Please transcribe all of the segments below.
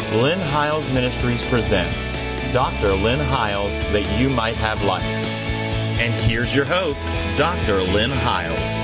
Lynn Hiles Ministries presents Dr. Lynn Hiles, that you might have life. And here's your host, Dr. Lynn Hiles.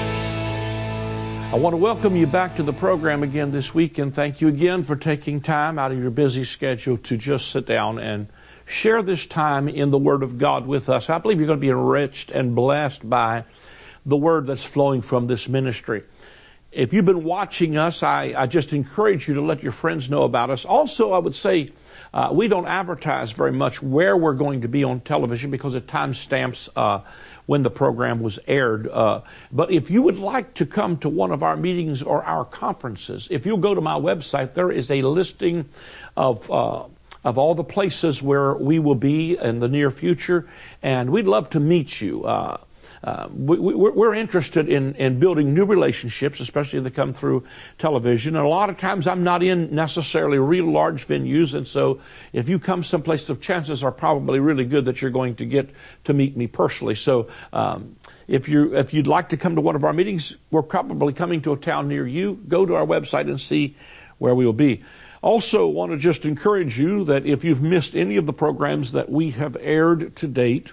I want to welcome you back to the program again this week, and thank you again for taking time out of your busy schedule to just sit down and share this time in the Word of God with us. I believe you're going to be enriched and blessed by the Word that's flowing from this ministry. If you've been watching us, I just encourage you to let your friends know about us. Also, I would say we don't advertise very much where we're going to be on television because it timestamps when the program was aired. But if you would like to come to one of our meetings or our conferences, if you'll go to my website, there is a listing of all the places where we will be in the near future, and we'd love to meet you. We're interested in building new relationships, especially if they come through television. And a lot of times I'm not in necessarily real large venues, and so if you come someplace, the chances are probably really good that you're going to get to meet me personally. So if you'd like to come to one of our meetings, we're probably coming to a town near you. Go to our website and see where we will be. Also want to just encourage you that if you've missed any of the programs that we have aired to date,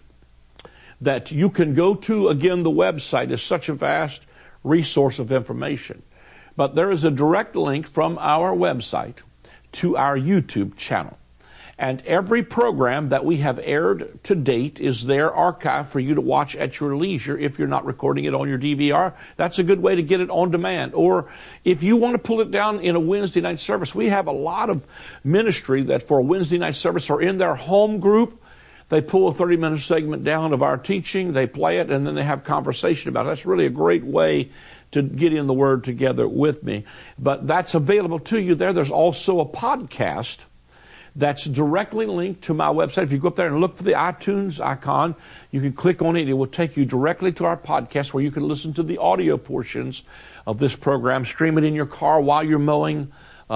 that you can go to, again, the website is such a vast resource of information. But there is a direct link from our website to our YouTube channel. And every program that we have aired to date is there archived for you to watch at your leisure if you're not recording it on your DVR. That's a good way to get it on demand. Or if you want to pull it down in a Wednesday night service, we have a lot of ministry that for a Wednesday night service are in their home group. They pull a 30-minute segment down of our teaching, they play it, and then they have conversation about it. That's really a great way to get in the Word together with me. But that's available to you there. There's also a podcast that's directly linked to my website. If you go up there and look for the iTunes icon, you can click on it. It will take you directly to our podcast where you can listen to the audio portions of this program, stream it in your car while you're mowing.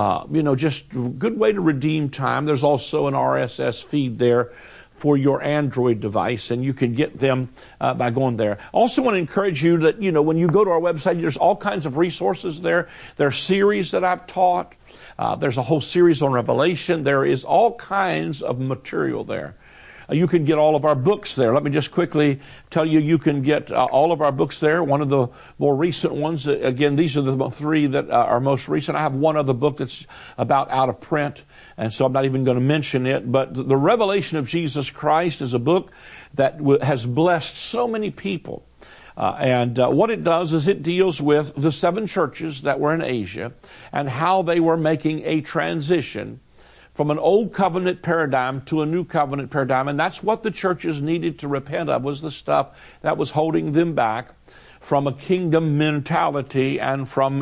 Just a good way to redeem time. There's also an RSS feed there for your Android device, and you can get them by going there. Also want to encourage you that, when you go to our website, there's all kinds of resources there. There are series that I've taught. There's a whole series on Revelation. There is all kinds of material there. You can get all of our books there. Let me just quickly tell you, you can get all of our books there. One of the more recent ones, again, these are the three that are most recent. I have one other book that's about out of print, and so I'm not even going to mention it. But the Revelation of Jesus Christ is a book that has blessed so many people. And what it does is it deals with the 7 churches that were in Asia and how they were making a transition from an old covenant paradigm to a new covenant paradigm. And that's what the churches needed to repent of, was the stuff that was holding them back from a kingdom mentality and from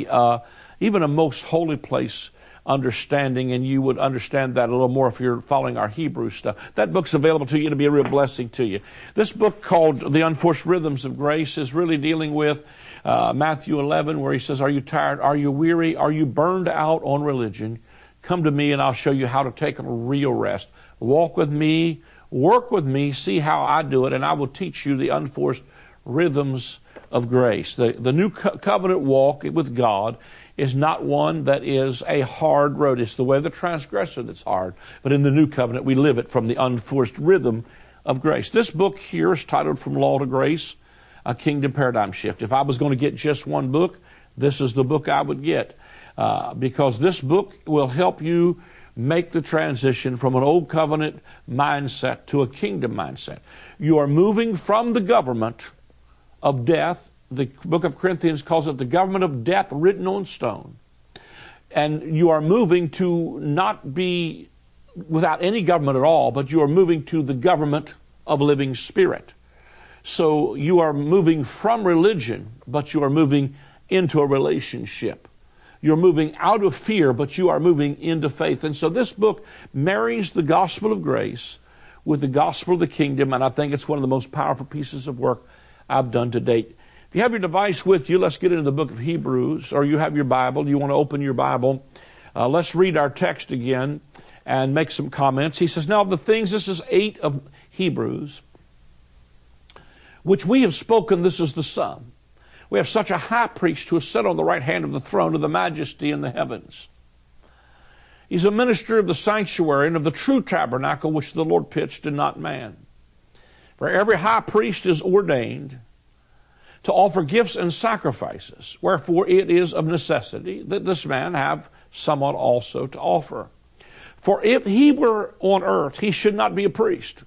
even a most holy place understanding. And you would understand that a little more if you're following our Hebrew stuff. That book's available to you to be a real blessing to you. This book called The Unforced Rhythms of Grace is really dealing with Matthew 11, where he says, are you tired? Are you weary? Are you burned out on religion? Come to me and I'll show you how to take a real rest. Walk with me, work with me, see how I do it, and I will teach you the unforced rhythms of grace. The new covenant walk with God is not one that is a hard road. It's the way of the transgressor that's hard. But in the new covenant, we live it from the unforced rhythm of grace. This book here is titled From Law to Grace, A Kingdom Paradigm Shift. If I was going to get just one book, this is the book I would get. Because this book will help you make the transition from an old covenant mindset to a kingdom mindset. You are moving from the government of death. The book of Corinthians calls it the government of death written on stone. And you are moving to not be without any government at all, but you are moving to the government of living spirit. So you are moving from religion, but you are moving into a relationship. You're moving out of fear, but you are moving into faith. And so this book marries the gospel of grace with the gospel of the kingdom, and I think it's one of the most powerful pieces of work I've done to date. If you have your device with you, let's get into the book of Hebrews, or you have your Bible, you want to open your Bible. Let's read our text again and make some comments. He says, now of the things, this is 8 of Hebrews, which we have spoken, this is the sum. We have such a high priest who is set on the right hand of the throne of the majesty in the heavens, He's a minister of the sanctuary and of the true tabernacle which the Lord pitched and not man. For every high priest is ordained to offer gifts and sacrifices, wherefore it is of necessity that this man have somewhat also to offer. For if he were on earth, he should not be a priest,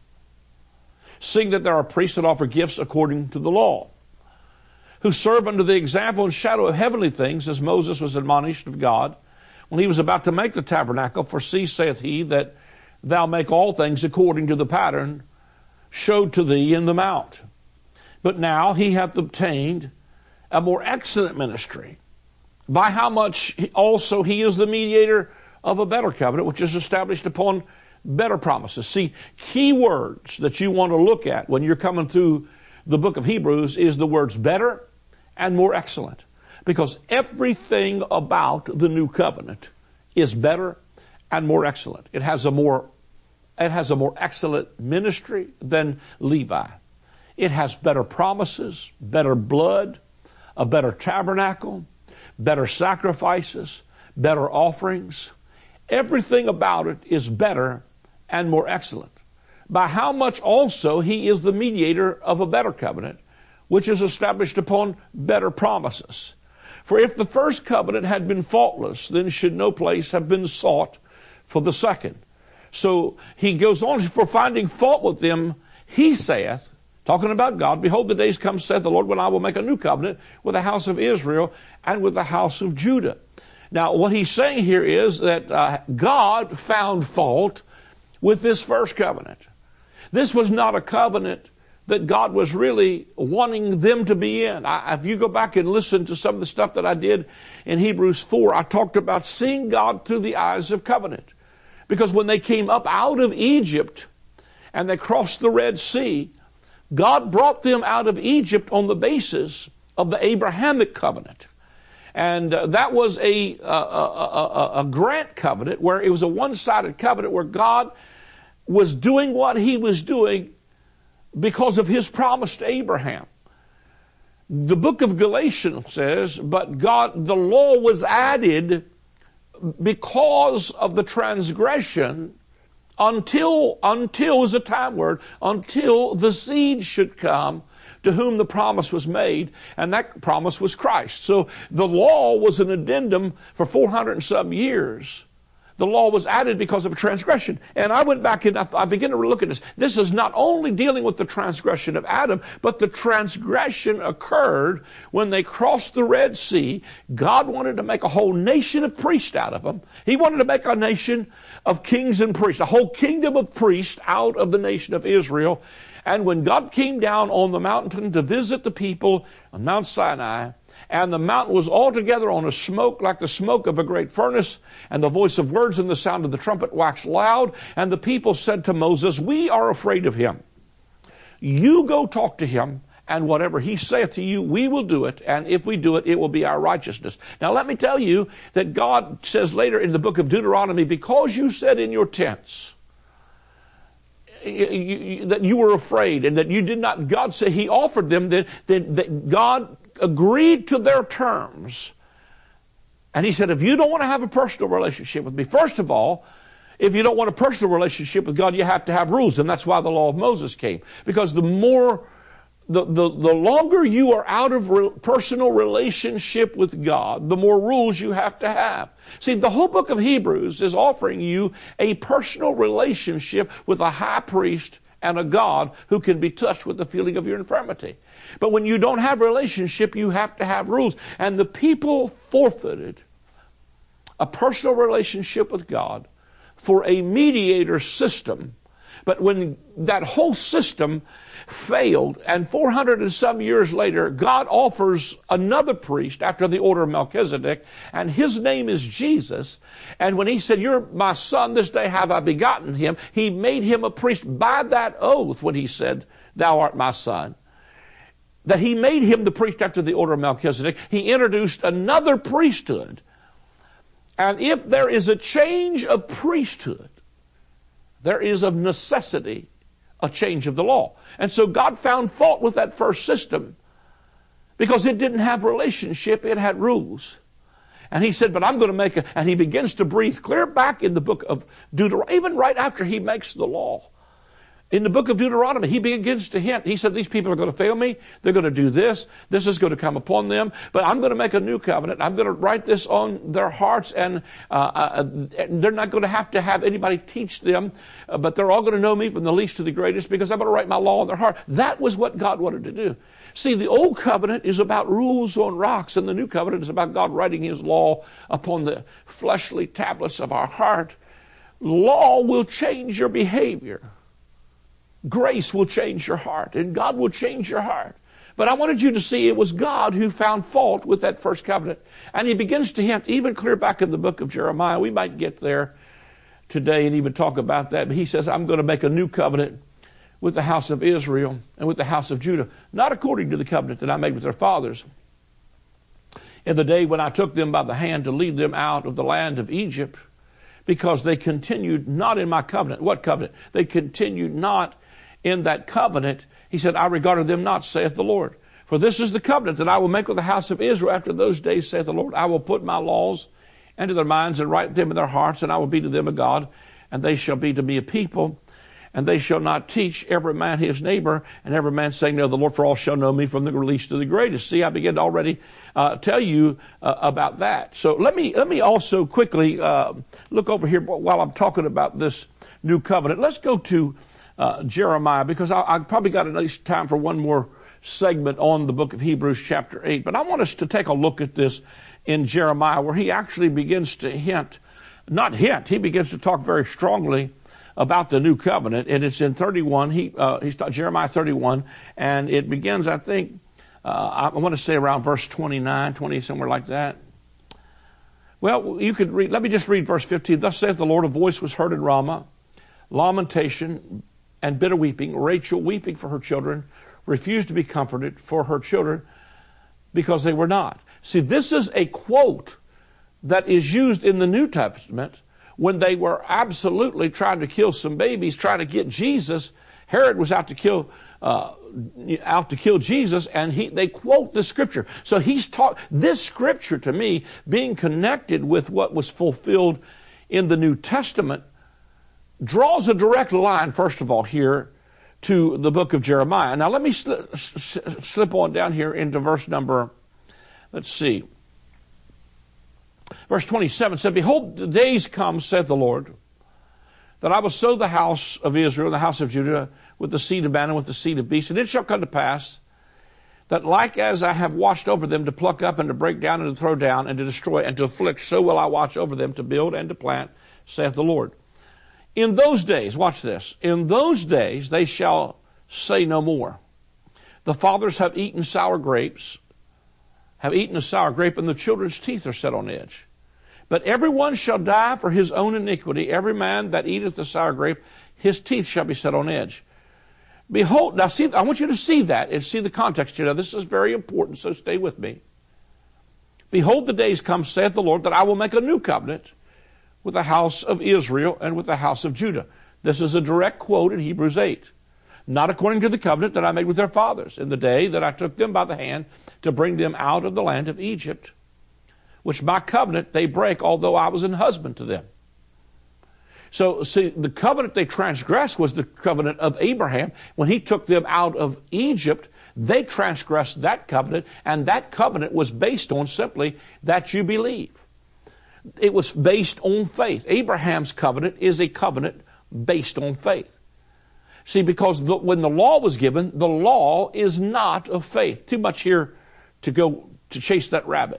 seeing that there are priests that offer gifts according to the law, who serve under the example and shadow of heavenly things, as Moses was admonished of God when he was about to make the tabernacle. For see, saith he, that thou make all things according to the pattern showed to thee in the mount. But now he hath obtained a more excellent ministry, by how much also he is the mediator of a better covenant, which is established upon better promises. See, key words that you want to look at when you're coming through the book of Hebrews is the words better and more excellent. Because everything about the new covenant is better and more excellent. It has a more excellent ministry than Levi. It has better promises, better blood, a better tabernacle, better sacrifices, better offerings. Everything about it is better and more excellent. By how much also he is the mediator of a better covenant, which is established upon better promises. For if the first covenant had been faultless, then should no place have been sought for the second. So he goes on, for finding fault with them, he saith, talking about God, behold, the days come, saith the Lord, when I will make a new covenant with the house of Israel and with the house of Judah. Now, what he's saying here is that God found fault with this first covenant. This was not a covenant that God was really wanting them to be in. If you go back and listen to some of the stuff that I did in Hebrews 4, I talked about seeing God through the eyes of covenant. Because when they came up out of Egypt and they crossed the Red Sea, God brought them out of Egypt on the basis of the Abrahamic covenant. And that was a grant covenant, where it was a one-sided covenant, where God was doing what he was doing because of his promise to Abraham. The book of Galatians says, but the law was added because of the transgression until is a time word, until the seed should come to whom the promise was made, and that promise was Christ. So the law was an addendum for 400 and some years. The law was added because of a transgression. And I went back and I began to look at this. This is not only dealing with the transgression of Adam, but the transgression occurred when they crossed the Red Sea. God wanted to make a whole nation of priests out of them. He wanted to make a nation of kings and priests, a whole kingdom of priests out of the nation of Israel. And when God came down on the mountain to visit the people on Mount Sinai, and the mountain was altogether on a smoke like the smoke of a great furnace, and the voice of words and the sound of the trumpet waxed loud, and the people said to Moses, we are afraid of him. You go talk to him, and whatever he saith to you, we will do it, and if we do it, it will be our righteousness. Now let me tell you that God says later in the book of Deuteronomy, because you said in your tents, that you were afraid, and that you did not, God said he offered them, that God agreed to their terms. And he said, if you don't want to have a personal relationship with me, first of all, if you don't want a personal relationship with God, you have to have rules. And that's why the law of Moses came. Because the longer you are out of personal relationship with God, the more rules you have to have. See, the whole book of Hebrews is offering you a personal relationship with a high priest and a God who can be touched with the feeling of your infirmity. But when you don't have a relationship, you have to have rules. And the people forfeited a personal relationship with God for a mediator system. But when that whole system failed, and 400 and some years later, God offers another priest after the order of Melchizedek, and his name is Jesus. And when he said, you're my son, this day have I begotten him, he made him a priest by that oath when he said, thou art my son. That he made him the priest after the order of Melchizedek. He introduced another priesthood. And if there is a change of priesthood, there is of necessity a change of the law. And so God found fault with that first system because it didn't have relationship, it had rules. And he said, but I'm going to make and he begins to breathe clear back in the book of Deuteronomy, even right after he makes the law. In the book of Deuteronomy, he begins to hint. He said, these people are going to fail me. They're going to do this. This is going to come upon them. But I'm going to make a new covenant. I'm going to write this on their hearts, and they're not going to have anybody teach them, but they're all going to know me from the least to the greatest, because I'm going to write my law on their heart. That was what God wanted to do. See, the old covenant is about rules on rocks, and the new covenant is about God writing his law upon the fleshly tablets of our heart. Law will change your behavior. Grace will change your heart, and God will change your heart. But I wanted you to see it was God who found fault with that first covenant. And he begins to hint, even clear back in the book of Jeremiah. We might get there today and even talk about that. But he says, I'm going to make a new covenant with the house of Israel and with the house of Judah, not according to the covenant that I made with their fathers in the day when I took them by the hand to lead them out of the land of Egypt, because they continued not in my covenant. What covenant? They continued not in that covenant. He said, I regarded them not, saith the Lord. For this is the covenant that I will make with the house of Israel after those days, saith the Lord. I will put my laws into their minds and write them in their hearts, and I will be to them a God, and they shall be to me a people. And they shall not teach every man his neighbor, and every man saying, know the Lord, for all shall know me from the least to the greatest. See, I began to already tell you about that. So let me also quickly look over here while I'm talking about this new covenant. Let's go to Jeremiah, because I probably got at least time for one more segment on the book of Hebrews chapter 8. But I want us to take a look at this in Jeremiah, where he actually begins to he begins to talk very strongly about the new covenant. And it's in 31, Jeremiah 31, and it begins, I think, I want to say around verse 29, 20, somewhere like that. Well, you could read, let me just read verse 15. Thus saith the Lord, a voice was heard in Ramah, lamentation and bitter weeping, Rachel weeping for her children, refused to be comforted for her children because they were not. See, this is a quote that is used in the New Testament when they were absolutely trying to kill some babies, trying to get Jesus. Herod was out to kill Jesus, and they quote this scripture. So he's taught this scripture to me, being connected with what was fulfilled in the New Testament, draws a direct line, first of all, here to the book of Jeremiah. Now let me slip on down here into verse number, let's see. Verse 27 said, behold, the days come, saith the Lord, that I will sow the house of Israel, the house of Judah, with the seed of man and with the seed of beast. And it shall come to pass that like as I have watched over them to pluck up and to break down and to throw down and to destroy and to afflict, so will I watch over them to build and to plant, saith the Lord. In those days, watch this, in those days they shall say no more, the fathers have eaten sour grapes, have eaten a sour grape, and the children's teeth are set on edge. But everyone shall die for his own iniquity. Every man that eateth the sour grape, his teeth shall be set on edge. Behold, now see, I want you to see that and see the context here. Now this is very important, so stay with me. Behold, the days come, saith the Lord, that I will make a new covenant with the house of Israel and with the house of Judah. This is a direct quote in Hebrews 8. Not according to the covenant that I made with their fathers in the day that I took them by the hand to bring them out of the land of Egypt, which my covenant they break, although I was an husband to them. So, see, the covenant they transgressed was the covenant of Abraham. When he took them out of Egypt, they transgressed that covenant, and that covenant was based on simply that you believe. It was based on faith. Abraham's covenant is a covenant based on faith. See, because when the law was given, the law is not of faith. Too much here to go to chase that rabbit.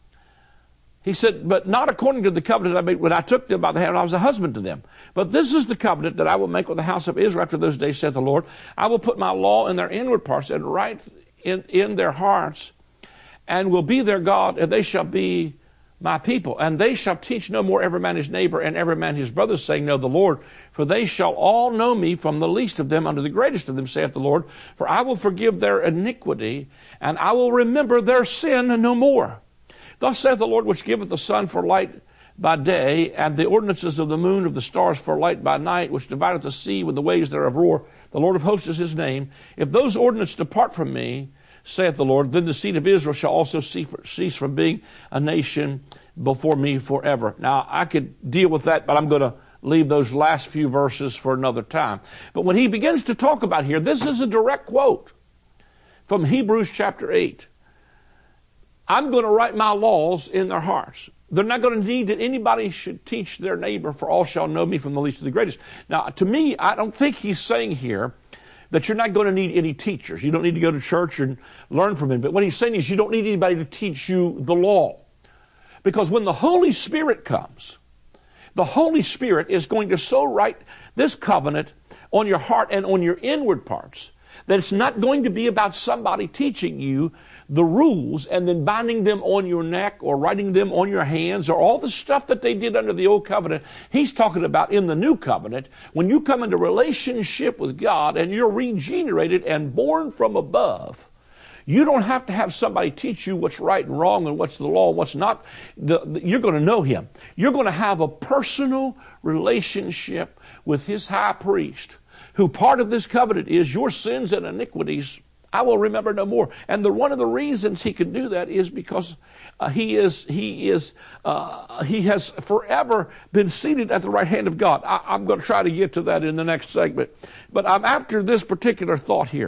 He said, but not according to the covenant I made when I took them by the hand and I was a husband to them. But this is the covenant that I will make with the house of Israel after those days, saith the Lord. I will put my law in their inward parts and write in their hearts, and will be their God, and they shall be my people. And they shall teach no more every man his neighbor and every man his brother, saying, know the Lord. For they shall all know me, from the least of them unto the greatest of them, saith the Lord. For I will forgive their iniquity, and I will remember their sin no more. Thus saith the Lord, which giveth the sun for light by day, and the ordinances of the moon of the stars for light by night, which divideth the sea when the waves thereof roar. The Lord of hosts is his name. If those ordinances depart from me, saith the Lord, then the seed of Israel shall also cease from being a nation before me forever. Now, I could deal with that, but I'm going to leave those last few verses for another time. But when he begins to talk about here, this is a direct quote from Hebrews chapter 8. I'm going to write my laws in their hearts. They're not going to need that anybody should teach their neighbor, for all shall know me from the least to the greatest. Now, to me, I don't think he's saying here that you're not going to need any teachers. You don't need to go to church and learn from him. But what he's saying is you don't need anybody to teach you the law. Because when the Holy Spirit comes, the Holy Spirit is going to so write this covenant on your heart and on your inward parts that it's not going to be about somebody teaching you the rules and then binding them on your neck or writing them on your hands or all the stuff that they did under the old covenant. He's talking about in the new covenant, when you come into relationship with God and you're regenerated and born from above, you don't have to have somebody teach you what's right and wrong and what's the law and what's not. You're going to know him. You're going to have a personal relationship with his high priest, who part of this covenant is your sins and iniquities I will remember no more. And one of the reasons he can do that is because he has forever been seated at the right hand of God. I'm going to try to get to that in the next segment. But I'm after this particular thought here.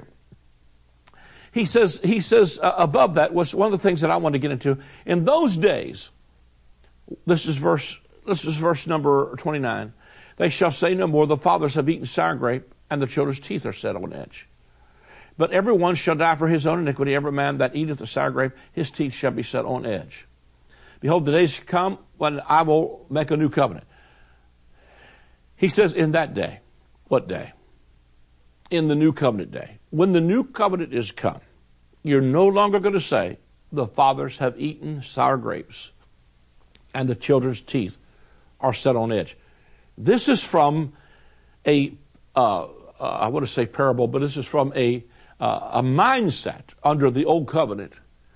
He says above that was one of the things that I want to get into. In those days, this is verse number 29. They shall say no more, the fathers have eaten sour grape, and the children's teeth are set on edge. But every one shall die for his own iniquity. Every man that eateth the sour grape, his teeth shall be set on edge. Behold, the days come when I will make a new covenant. He says in that day. What day? In the new covenant day. When the new covenant is come, you're no longer going to say, the fathers have eaten sour grapes, and the children's teeth are set on edge. This is from I want to say parable, but this is from a mindset under the old covenant.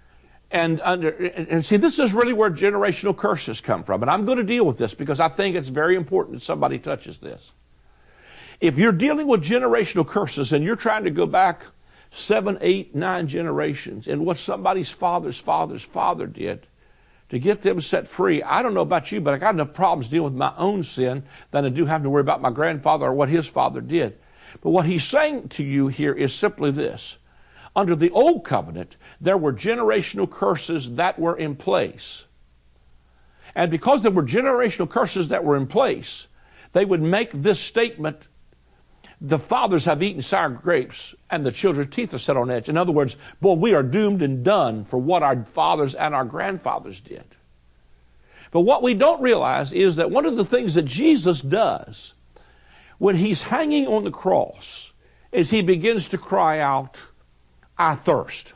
And see, this is really where generational curses come from. And I'm going to deal with this because I think it's very important that somebody touches this. If you're dealing with generational curses and you're trying to go back 7, 8, 9 generations and what somebody's father's father did to get them set free, I don't know about you, but I got enough problems dealing with my own sin than I do having to worry about my grandfather or what his father did. But what he's saying to you here is simply this. Under the old covenant, there were generational curses that were in place. And because there were generational curses that were in place, they would make this statement, the fathers have eaten sour grapes and the children's teeth are set on edge. In other words, boy, we are doomed and done for what our fathers and our grandfathers did. But what we don't realize is that one of the things that Jesus does when he's hanging on the cross is he begins to cry out, I thirst.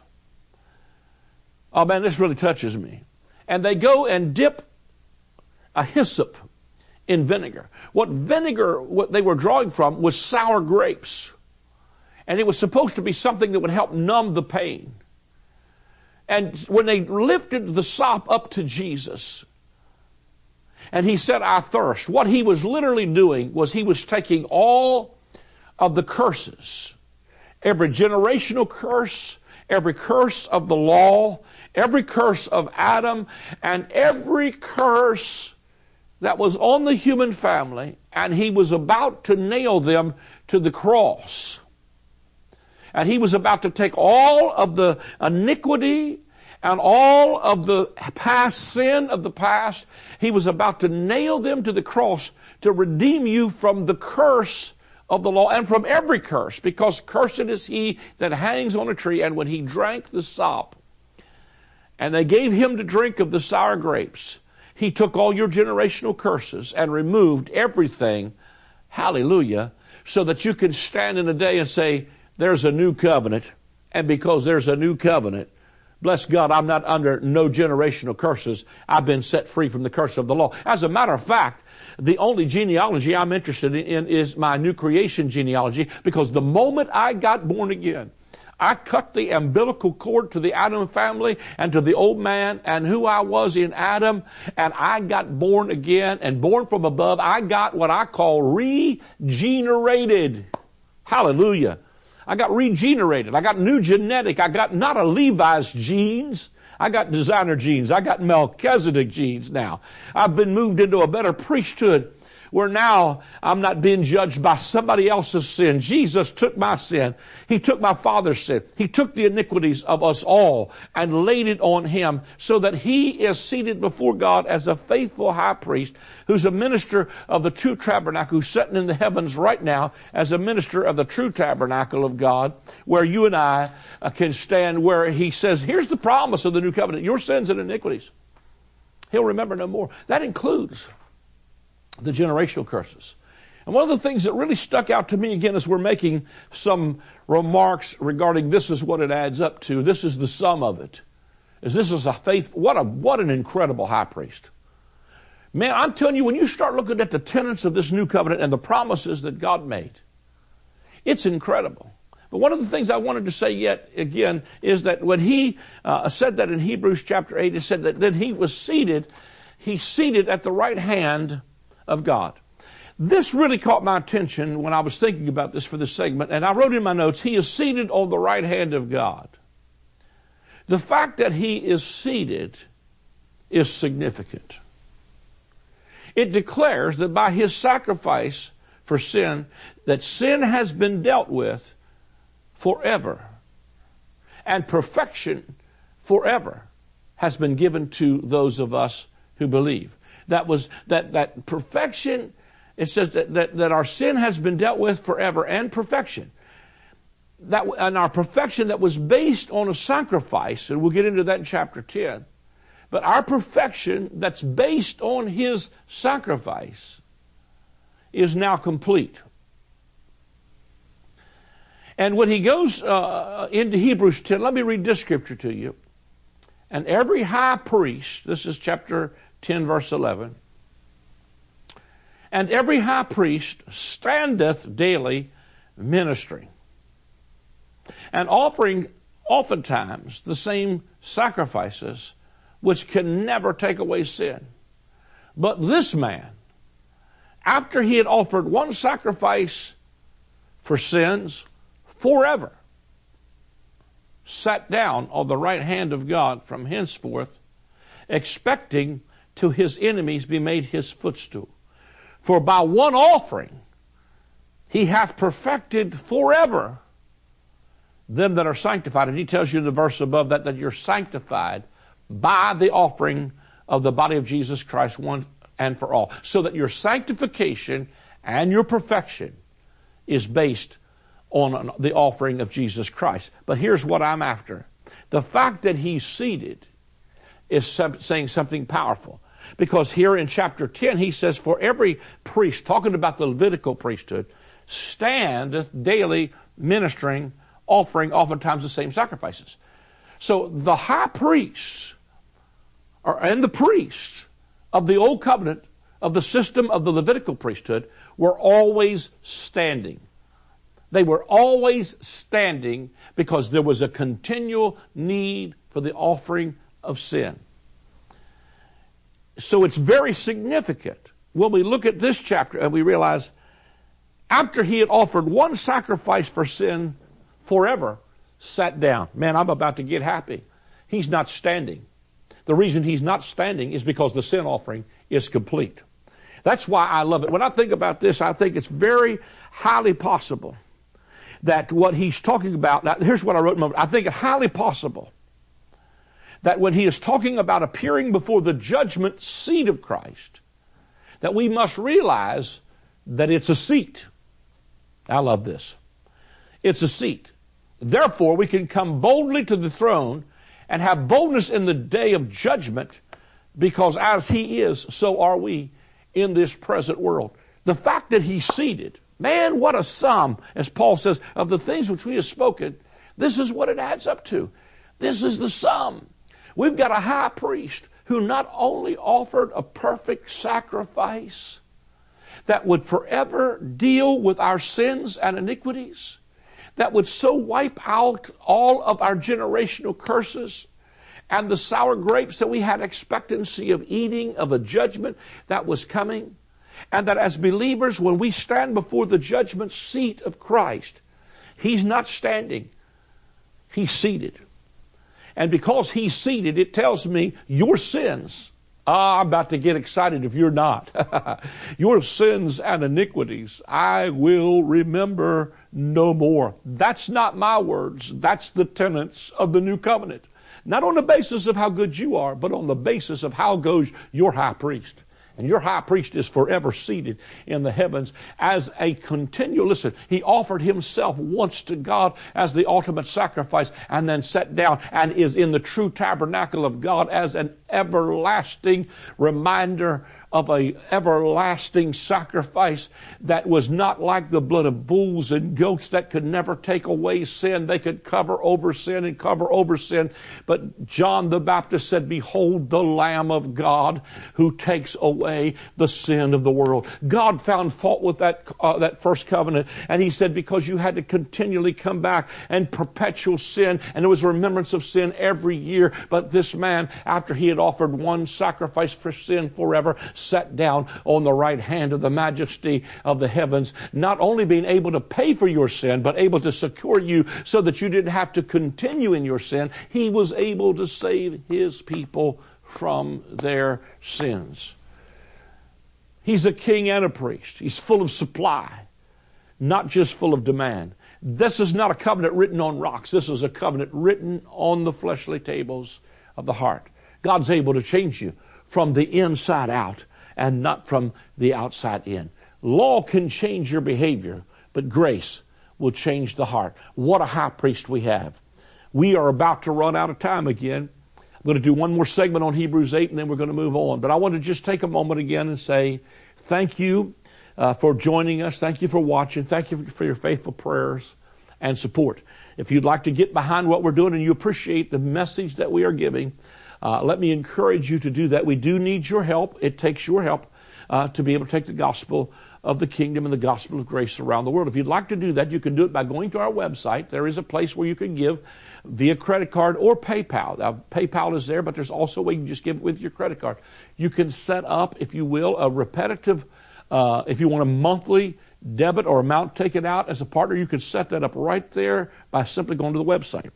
Oh man, this really touches me. And they go and dip a hyssop in vinegar. What they were drawing from was sour grapes. And it was supposed to be something that would help numb the pain. And when they lifted the sop up to Jesus, and he said, I thirst, what he was literally doing was he was taking all of the curses, every generational curse, every curse of the law, every curse of Adam, and every curse that was on the human family, and he was about to nail them to the cross. And he was about to take all of the iniquity and all of the past sin of the past. He was about to nail them to the cross to redeem you from the curse of the law and from every curse, because cursed is he that hangs on a tree. And when he drank the sop, and they gave him to drink of the sour grapes, he took all your generational curses and removed everything, hallelujah, so that you can stand in a day and say, there's a new covenant, and because there's a new covenant, bless God, I'm not under no generational curses. I've been set free from the curse of the law. As a matter of fact, the only genealogy I'm interested in is my new creation genealogy, because the moment I got born again, I cut the umbilical cord to the Adam family and to the old man and who I was in Adam, and I got born again and born from above. I got what I call regenerated. Hallelujah. I got regenerated. I got new genetic. I got not a Levi's genes. I got designer jeans. I got Melchizedek jeans now. I've been moved into a better priesthood where now I'm not being judged by somebody else's sin. Jesus took my sin. He took my father's sin. He took the iniquities of us all and laid it on him so that he is seated before God as a faithful high priest who's a minister of the true tabernacle, who's sitting in the heavens right now as a minister of the true tabernacle of God, where you and I can stand, where he says, here's the promise of the new covenant, your sins and iniquities he'll remember no more. That includes the generational curses. And one of the things that really stuck out to me again as we're making some remarks regarding this is what it adds up to, this is the sum of it, is this is a faith, what an incredible high priest. Man, I'm telling you, when you start looking at the tenets of this new covenant and the promises that God made, it's incredible. But one of the things I wanted to say yet again is that when he said that in Hebrews chapter 8, it said that he was seated, he's seated at the right hand of God. This really caught my attention when I was thinking about this for this segment, and I wrote in my notes, he is seated on the right hand of God. The fact that he is seated is significant. It declares that by his sacrifice for sin, that sin has been dealt with forever, and perfection forever has been given to those of us who believe. That perfection, it says that our sin has been dealt with forever, and perfection. And our perfection that was based on a sacrifice, and we'll get into that in chapter 10. But our perfection that's based on his sacrifice is now complete. And when he goes into Hebrews 10, let me read this scripture to you. And every high priest, this is chapter 10, verse 11. And every high priest standeth daily ministering, and offering oftentimes the same sacrifices, which can never take away sin. But this man, after he had offered one sacrifice for sins forever, sat down on the right hand of God from henceforth, expecting to his enemies be made his footstool. For by one offering he hath perfected forever them that are sanctified. And he tells you in the verse above that you're sanctified by the offering of the body of Jesus Christ once and for all. So that your sanctification and your perfection is based on the offering of Jesus Christ. But here's what I'm after. The fact that he's seated is saying something powerful. Because here in chapter 10, he says, for every priest, talking about the Levitical priesthood, standeth daily ministering, offering oftentimes the same sacrifices. So the high priests and the priests of the old covenant, of the system of the Levitical priesthood, were always standing. They were always standing because there was a continual need for the offering of sin. So it's very significant when we look at this chapter and we realize after he had offered one sacrifice for sin forever, sat down. Man, I'm about to get happy. He's not standing. The reason he's not standing is because the sin offering is complete. That's why I love it. When I think about this, I think it's very highly possible that what he's talking about, now here's what I wrote in my notes. I think it's highly possible that when he is talking about appearing before the judgment seat of Christ, that we must realize that it's a seat. I love this. It's a seat. Therefore, we can come boldly to the throne and have boldness in the day of judgment, because as he is, so are we in this present world. The fact that he's seated, man, what a sum, as Paul says, of the things which we have spoken. This is what it adds up to. This is the sum. We've got a high priest who not only offered a perfect sacrifice that would forever deal with our sins and iniquities, that would so wipe out all of our generational curses and the sour grapes that we had expectancy of eating, of a judgment that was coming, and that as believers, when we stand before the judgment seat of Christ, he's not standing, he's seated. And because he's seated, it tells me your sins. I'm about to get excited if you're not. Your sins and iniquities I will remember no more. That's not my words. That's the tenets of the new covenant. Not on the basis of how good you are, but on the basis of how goes your high priest. And your high priest is forever seated in the heavens as a continual, listen, he offered himself once to God as the ultimate sacrifice and then sat down and is in the true tabernacle of God as an everlasting reminder of a everlasting sacrifice that was not like the blood of bulls and goats that could never take away sin. They could cover over sin and cover over sin. But John the Baptist said, behold the Lamb of God who takes away the sin of the world. God found fault with that first covenant, and he said, because you had to continually come back and perpetual sin, and there was remembrance of sin every year. But this man, after he had offered one sacrifice for sin forever, sat down on the right hand of the majesty of the heavens, not only being able to pay for your sin, but able to secure you so that you didn't have to continue in your sin. He was able to save his people from their sins. He's a king and a priest. He's full of supply, not just full of demand. This is not a covenant written on rocks. This is a covenant written on the fleshly tables of the heart. God's able to change you from the inside out and not from the outside in. Law can change your behavior, but grace will change the heart. What a high priest we have. We are about to run out of time again. I'm going to do one more segment on Hebrews 8, and then we're going to move on. But I want to just take a moment again and say thank you for joining us. Thank you for watching. Thank you for your faithful prayers and support. If you'd like to get behind what we're doing and you appreciate the message that we are giving, let me encourage you to do that. We do need your help. It takes your help to be able to take the gospel of the kingdom and the gospel of grace around the world. If you'd like to do that, you can do it by going to our website. There is a place where you can give via credit card or PayPal. Now, PayPal is there, but there's also a way you can just give it with your credit card. You can set up, if you will, a repetitive, if you want a monthly debit or amount taken out as a partner, you can set that up right there by simply going to the website.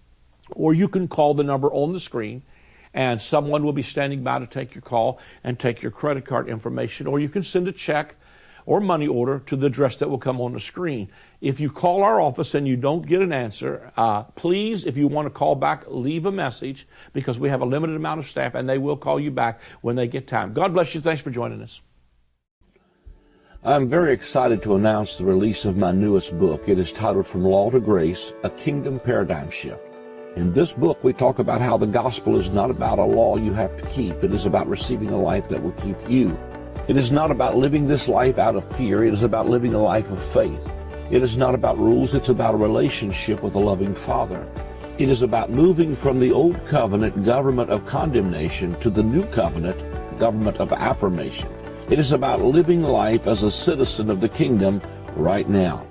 Or you can call the number on the screen, and someone will be standing by to take your call and take your credit card information. Or you can send a check or money order to the address that will come on the screen. If you call our office and you don't get an answer, please, if you want to call back, leave a message, because we have a limited amount of staff and they will call you back when they get time. God bless you. Thanks for joining us. I'm very excited to announce the release of my newest book. It is titled From Law to Grace, A Kingdom Paradigm Shift. In this book, we talk about how the gospel is not about a law you have to keep. It is about receiving a life that will keep you. It is not about living this life out of fear. It is about living a life of faith. It is not about rules. It's about a relationship with a loving Father. It is about moving from the old covenant government of condemnation to the new covenant government of affirmation. It is about living life as a citizen of the kingdom right now.